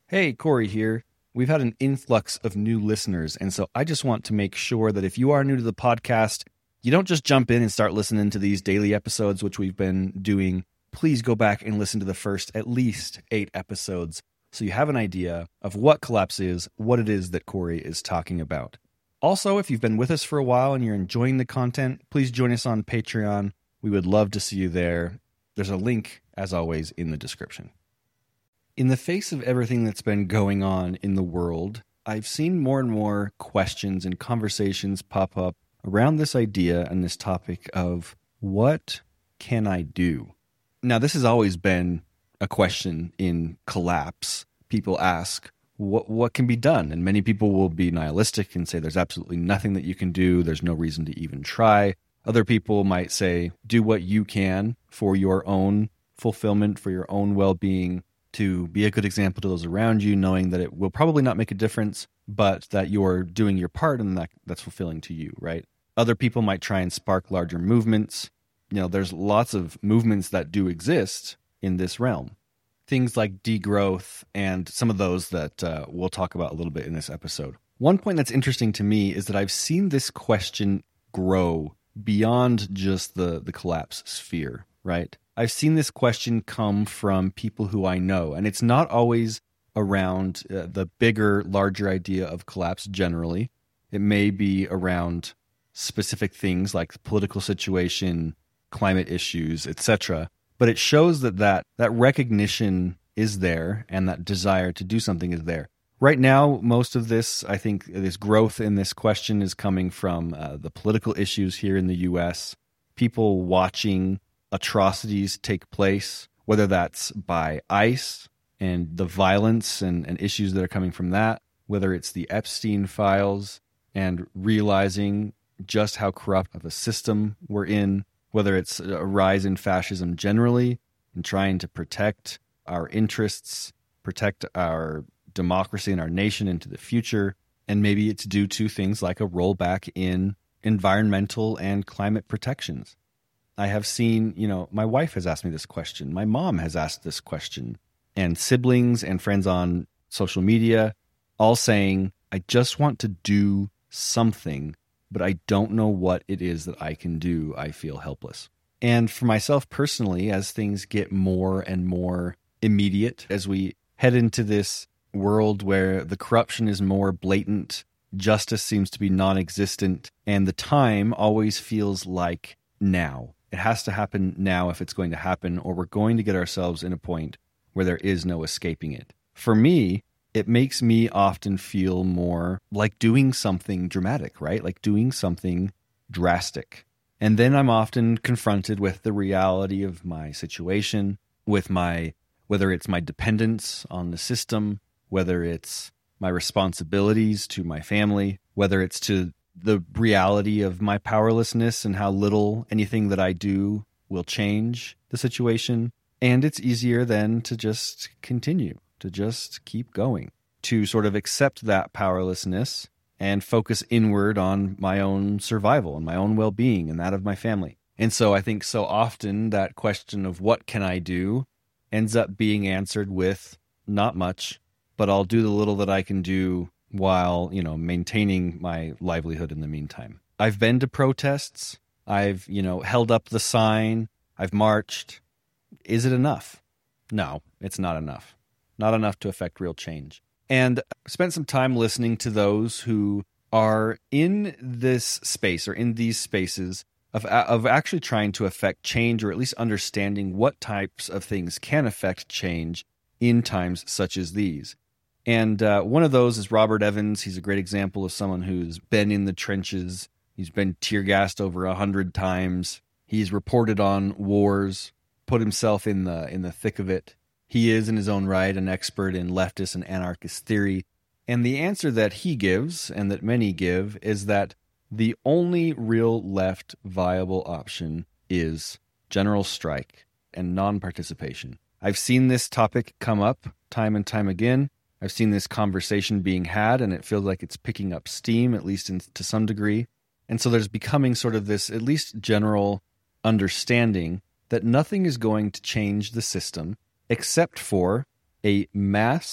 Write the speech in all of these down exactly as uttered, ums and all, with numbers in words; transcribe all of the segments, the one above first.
Hey, Corey here. We've had an influx of new listeners, and so I just want to make sure that if you are new to the podcast, you don't just jump in and start listening to these daily episodes, which we've been doing. Please go back and listen to the first at least eight episodes so you have an idea of what Collapse is, what it is that Corey is talking about. Also, if you've been with us for a while and you're enjoying the content, please join us on Patreon. We would love to see you there. There's a link, as always, in the description. In the face of everything that's been going on in the world, I've seen more and more questions and conversations pop up around this idea and this topic of what can I do? Now, this has always been a question in Collapse. People ask, what what can be done? And many people will be nihilistic and say there's absolutely nothing that you can do. There's no reason to even try. Other people might say, do what you can for your own fulfillment, for your own well-being, to be a good example to those around you, knowing that it will probably not make a difference, but that you're doing your part and that that's fulfilling to you, right? Other people might try and spark larger movements. You know, there's lots of movements that do exist in this realm. Things like degrowth and some of those that uh, we'll talk about a little bit in this episode. One point that's interesting to me is that I've seen this question grow beyond just the, the collapse sphere, right? I've seen this question come from people who I know, and it's not always around uh, the bigger, larger idea of collapse generally. It may be around specific things like the political situation, climate issues, et cetera. But it shows that, that that recognition is there and that desire to do something is there. Right now, most of this, I think, this growth in this question is coming from uh, the political issues here in the U S, people watching atrocities take place, whether that's by ICE and the violence and, and issues that are coming from that, whether it's the Epstein files and realizing just how corrupt of a system we're in, whether it's a rise in fascism generally and trying to protect our interests, protect our democracy and our nation into the future. And maybe it's due to things like a rollback in environmental and climate protections. I have seen, you know, my wife has asked me this question. My mom has asked this question. And siblings and friends on social media all saying, I just want to do something, but I don't know what it is that I can do. I feel helpless. And for myself personally, as things get more and more immediate, as we head into this world where the corruption is more blatant, justice seems to be non-existent, and the time always feels like now. It has to happen now if it's going to happen, or we're going to get ourselves in a point where there is no escaping it. For me, it makes me often feel more like doing something dramatic, right? Like doing something drastic. And then I'm often confronted with the reality of my situation, with my, whether it's my dependence on the system, whether it's my responsibilities to my family, whether it's to the reality of my powerlessness and how little anything that I do will change the situation. And it's easier then to just continue, to just keep going, to sort of accept that powerlessness and focus inward on my own survival and my own well-being and that of my family. And so I think so often that question of what can I do ends up being answered with not much, but I'll do the little that I can do while, you know, maintaining my livelihood in the meantime. I've been to protests. I've, you know, held up the sign. I've marched. Is it enough? No, it's not enough. Not enough to affect real change. And I spent some time listening to those who are in this space or in these spaces of of actually trying to affect change, or at least understanding what types of things can affect change in times such as these. And uh, one of those is Robert Evans. He's a great example of someone who's been in the trenches. He's been tear-gassed over a hundred times. He's reported on wars, put himself in the in the thick of it. He is, in his own right, an expert in leftist and anarchist theory. And the answer that he gives, and that many give, is that the only real left viable option is general strike and non-participation. I've seen this topic come up time and time again. I've seen this conversation being had, and it feels like it's picking up steam, at least in, to some degree. And so there's becoming sort of this, at least general understanding that nothing is going to change the system except for a mass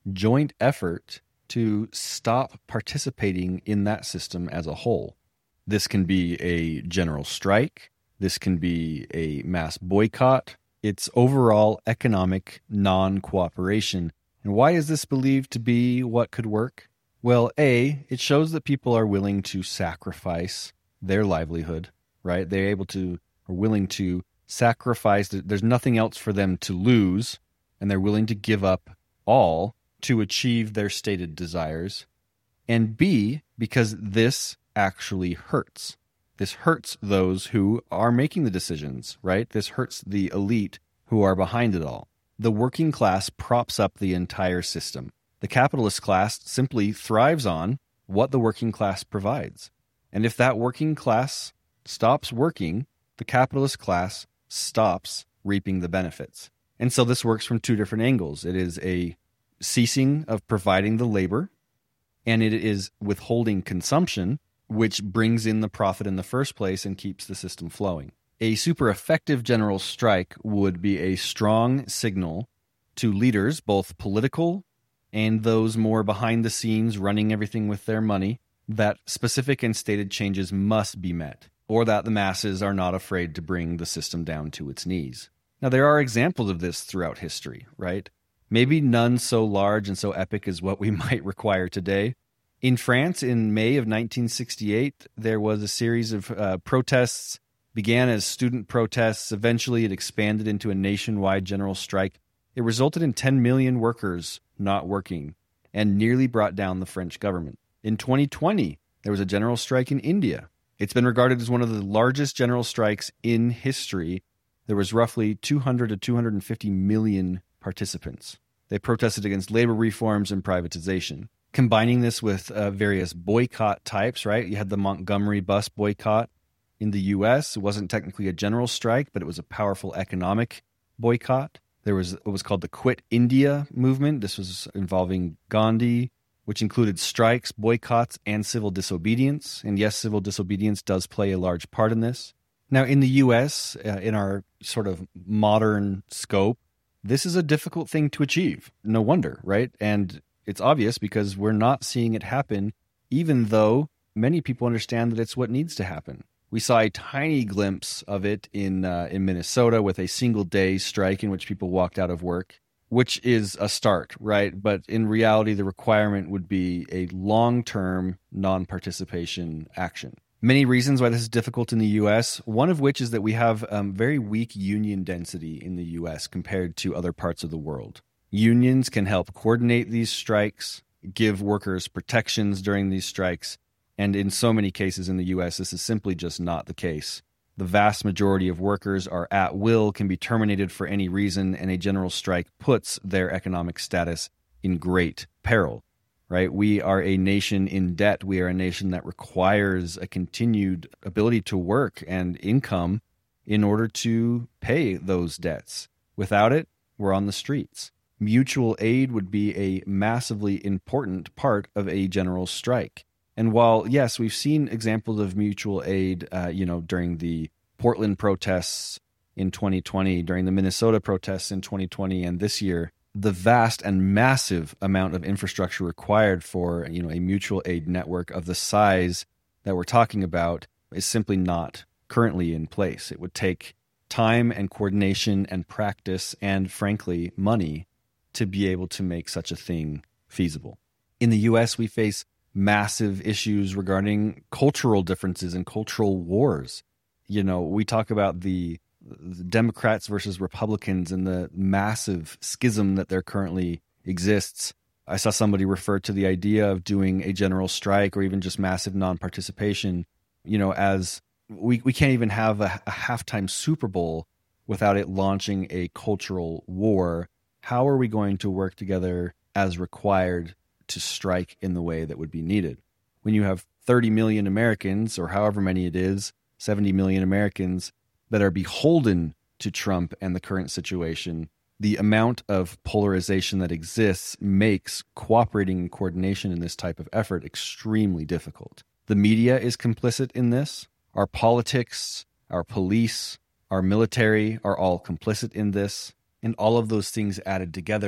joint effort to stop participating in that system as a whole. This can be a general strike. This can be a mass boycott. It's overall economic non-cooperation. And why is this believed to be what could work? Well, A, it shows that people are willing to sacrifice their livelihood, right? They're able to, are willing to sacrifice. There's nothing else for them to lose, and they're willing to give up all to achieve their stated desires. And B, because this actually hurts. This hurts those who are making the decisions, right? This hurts the elite who are behind it all. The working class props up the entire system. The capitalist class simply thrives on what the working class provides. And if that working class stops working, the capitalist class stops reaping the benefits. And so this works from two different angles. It is a ceasing of providing the labor, and it is withholding consumption, which brings in the profit in the first place and keeps the system flowing. A super effective general strike would be a strong signal to leaders, both political and those more behind the scenes running everything with their money, that specific and stated changes must be met, or that the masses are not afraid to bring the system down to its knees. Now, there are examples of this throughout history, right? Maybe none so large and so epic as what we might require today. In France, in May of nineteen sixty-eight, there was a series of uh, protests, began as student protests. Eventually, it expanded into a nationwide general strike. It resulted in ten million workers not working and nearly brought down the French government. In twenty twenty, there was a general strike in India. It's been regarded as one of the largest general strikes in history. There was roughly two hundred to two hundred fifty million participants. They protested against labor reforms and privatization. Combining this with uh, various boycott types, right? You had the Montgomery bus boycott in the U S. It wasn't technically a general strike, but it was a powerful economic boycott. There was what was called the Quit India movement. This was involving Gandhi, which included strikes, boycotts, and civil disobedience. And yes, civil disobedience does play a large part in this. Now, in the U S, uh, in our sort of modern scope, this is a difficult thing to achieve. No wonder, right? And it's obvious because we're not seeing it happen, even though many people understand that it's what needs to happen. We saw a tiny glimpse of it in uh, in Minnesota with a single day strike in which people walked out of work, which is a start, right? But in reality, the requirement would be a long-term non-participation action. Many reasons why this is difficult in the U S, one of which is that we have um, very weak union density in the U S compared to other parts of the world. Unions can help coordinate these strikes, give workers protections during these strikes, and in so many cases in the U S, this is simply just not the case. The vast majority of workers are at will, can be terminated for any reason, and a general strike puts their economic status in great peril, right? We are a nation in debt. We are a nation that requires a continued ability to work and income in order to pay those debts. Without it, we're on the streets. Mutual aid would be a massively important part of a general strike. And while, yes, we've seen examples of mutual aid, uh, you know, during the Portland protests in twenty twenty, during the Minnesota protests in twenty twenty, and this year, the vast and massive amount of infrastructure required for, you know, a mutual aid network of the size that we're talking about is simply not currently in place. It would take time and coordination and practice and, frankly, money to be able to make such a thing feasible. In the U S, we face massive issues regarding cultural differences and cultural wars. You know, we talk about the, the Democrats versus Republicans and the massive schism that there currently exists. I saw somebody refer to the idea of doing a general strike or even just massive non-participation, you know, as we, we can't even have a, a halftime Super Bowl without it launching a cultural war. How are we going to work together as required to strike in the way that would be needed? When you have thirty million Americans, or however many it is, seventy million Americans that are beholden to Trump and the current situation, the amount of polarization that exists makes cooperating and coordination in this type of effort extremely difficult. The media is complicit in this. Our politics, our police, our military are all complicit in this. And all of those things added together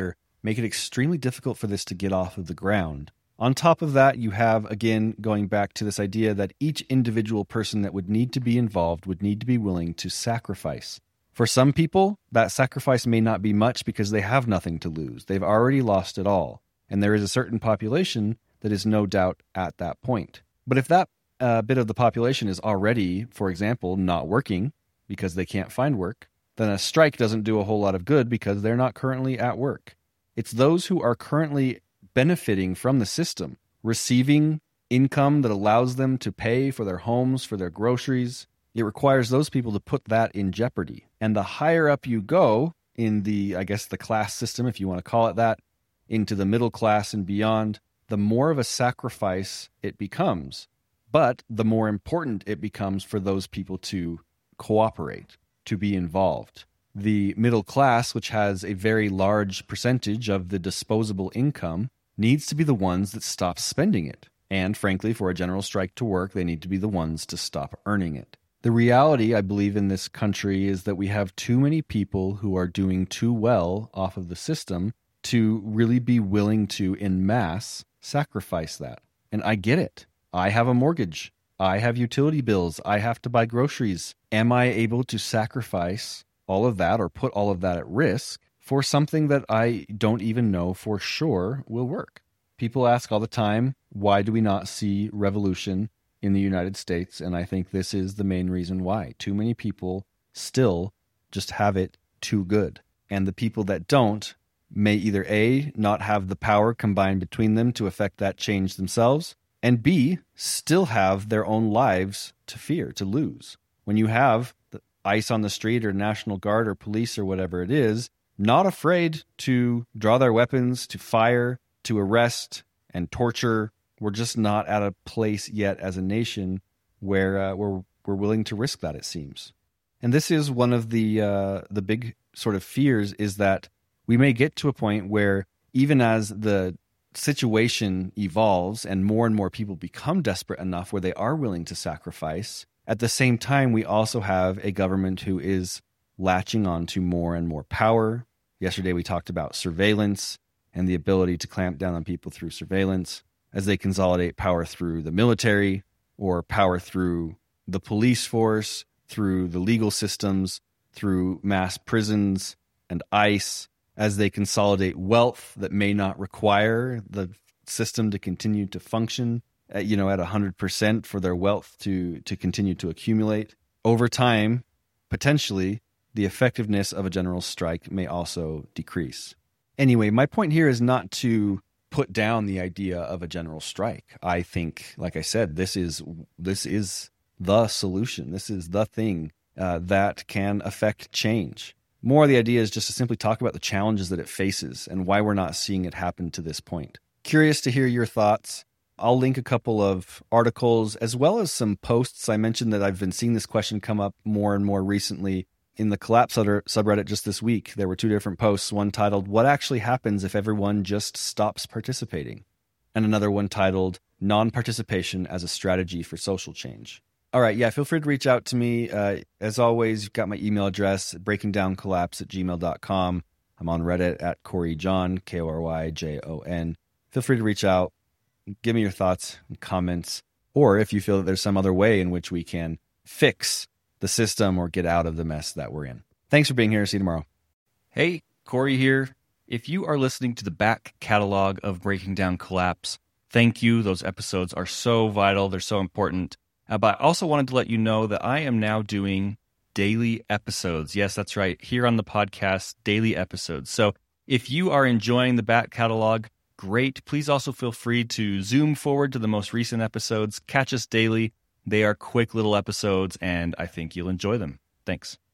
make it extremely difficult for this to get off of the ground. On top of that, you have, again, going back to this idea that each individual person that would need to be involved would need to be willing to sacrifice. For some people, that sacrifice may not be much because they have nothing to lose. They've already lost it all. And there is a certain population that is no doubt at that point. But if that uh, bit of the population is already, for example, not working because they can't find work, then a strike doesn't do a whole lot of good because they're not currently at work. It's those who are currently benefiting from the system, receiving income that allows them to pay for their homes, for their groceries. It requires those people to put that in jeopardy. And the higher up you go in the, I guess, the class system, if you want to call it that, into the middle class and beyond, the more of a sacrifice it becomes. But the more important it becomes for those people to cooperate, to be involved. The middle class, which has a very large percentage of the disposable income, needs to be the ones that stop spending it. And frankly, for a general strike to work, they need to be the ones to stop earning it. The reality, I believe, in this country is that we have too many people who are doing too well off of the system to really be willing to, en masse, sacrifice that. And I get it. I have a mortgage. I have utility bills. I have to buy groceries. Am I able to sacrifice all of that or put all of that at risk for something that I don't even know for sure will work? People ask all the time, why do we not see revolution in the United States? And I think this is the main reason why. Too many people still just have it too good. And the people that don't may either A, not have the power combined between them to affect that change themselves, and B, still have their own lives to fear, to lose. When you have the ICE on the street or National Guard or police or whatever it is, not afraid to draw their weapons, to fire, to arrest and torture, we're just not at a place yet as a nation where uh, we're we're willing to risk that, it seems. And this is one of the uh, the big sort of fears, is that we may get to a point where even as the situation evolves and more and more people become desperate enough where they are willing to sacrifice, at the same time, we also have a government who is latching on to more and more power. Yesterday, we talked about surveillance and the ability to clamp down on people through surveillance as they consolidate power through the military or power through the police force, through the legal systems, through mass prisons and ICE, as they consolidate wealth that may not require the system to continue to function at, you know, at one hundred percent for their wealth to, to continue to accumulate. Over time, potentially, the effectiveness of a general strike may also decrease. Anyway, my point here is not to put down the idea of a general strike. I think, like I said, this is this is the solution. This is the thing uh, that can affect change. More of the idea is just to simply talk about the challenges that it faces and why we're not seeing it happen to this point. Curious to hear your thoughts. I'll link a couple of articles as well as some posts. I mentioned that I've been seeing this question come up more and more recently in the Collapse subreddit just this week. There were two different posts, one titled, "What actually happens if everyone just stops participating?" and another one titled, "Non-participation as a strategy for social change." All right, yeah, feel free to reach out to me. Uh, as always, you've got my email address, breakingdowncollapse at gmail dot com. I'm on Reddit at Corey John, K O R Y J O N. Feel free to reach out, give me your thoughts and comments, or if you feel that there's some other way in which we can fix the system or get out of the mess that we're in. Thanks for being here. See you tomorrow. Hey, Corey here. If you are listening to the back catalog of Breaking Down Collapse, thank you. Those episodes are so vital. They're so important. Uh, but I also wanted to let you know that I am now doing daily episodes. Yes, that's right. Here on the podcast, daily episodes. So if you are enjoying the back catalog, great. Please also feel free to zoom forward to the most recent episodes. Catch us daily. They are quick little episodes, and I think you'll enjoy them. Thanks.